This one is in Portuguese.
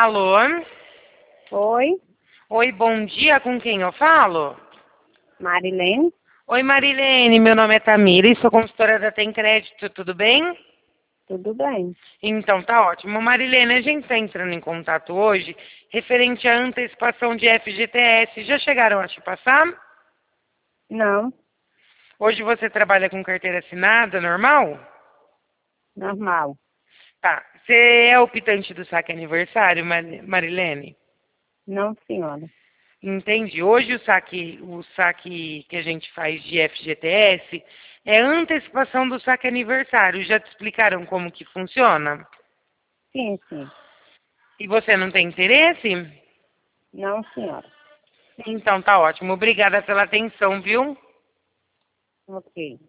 Alô? Oi, Oi, bom dia, com quem eu falo? Marilene. Oi, Marilene, meu nome é Tamira e sou consultora da Tem Crédito, tudo bem? Tudo bem? Então, tá ótimo. Marilene, a gente está entrando em contato hoje referente à antecipação de FGTS. Já chegaram a te passar? Não, Hoje você trabalha com carteira assinada, normal? normal. Tá. Você é optante do saque aniversário, Marilene? Não, senhora. Entendi. Hoje o saque que a gente faz de FGTS é antecipação do saque aniversário. Já te explicaram como que funciona? Sim, sim. E você não tem interesse? Não, senhora. Então tá ótimo. Obrigada pela atenção, viu? Ok.